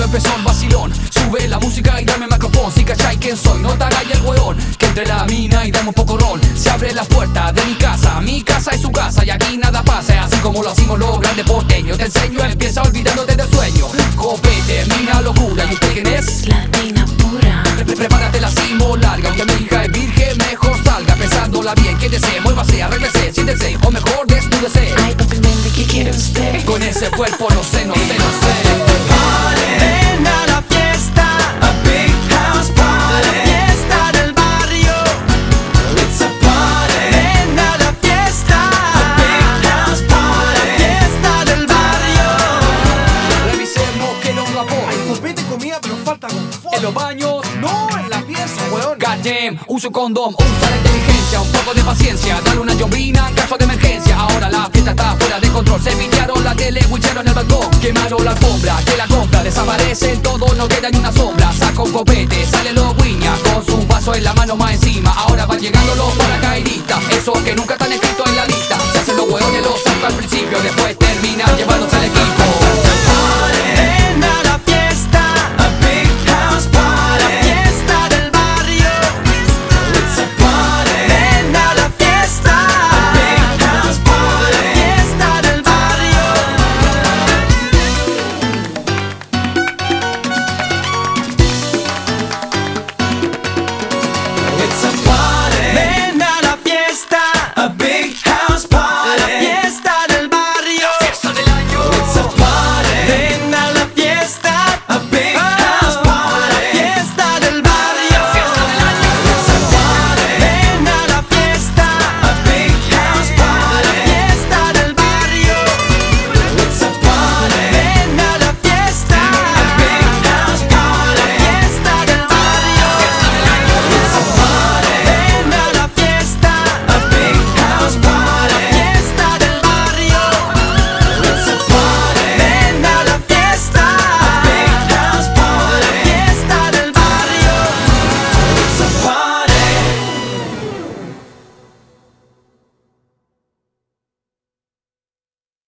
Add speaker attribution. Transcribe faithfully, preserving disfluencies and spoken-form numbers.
Speaker 1: empezó el vacilón. Sube la música y dame el micrófono. Si cachai quién soy, notará y el hueón. Que entre la mina y dame un poco ron. Se abre la puerta de mi casa. Mi casa es su casa y aquí nada pasa. Así como lo hacemos los grandes porteños. Te enseño, empieza olvidándote del sueño. Copete, mina locura. ¿Y usted quién es?
Speaker 2: Latina pura.
Speaker 1: Pre Prepárate la cimo larga. Aunque mi hija es virgen, mejor salga pensándola bien. Quédese, muévase, arréglese, siéntese. O mejor desnúdese.
Speaker 2: Ay, papi, vende, ¿qué quiere usted?
Speaker 1: Con ese cuerpo no sé, no sé, no sé.
Speaker 3: Ven a la fiesta, a big house party. La fiesta del barrio, it's a party. Ven a la fiesta, a big house party. La fiesta del barrio.
Speaker 1: Revisemos que no lo apoya.
Speaker 4: Hay copete comida, pero falta confort.
Speaker 1: En los baños,
Speaker 4: No, en la pieza, weón.
Speaker 1: goddamn, uso condón, usa la inteligencia, un poco de paciencia, dale una llovina en caso de emergencia. Ahora la fiesta está fuera de control, se viciaron la tele, wicheron el balcón, quemaron la alfombra, que la compra, desaparecen todo, no queda ni una sombra. Saca un copete, sale los guiñas, con su vaso en la mano más encima. Ahora van llegando los paracaidistas, esos que nunca están escritos en la lista. Se hacen los hueones, los saco al principio, después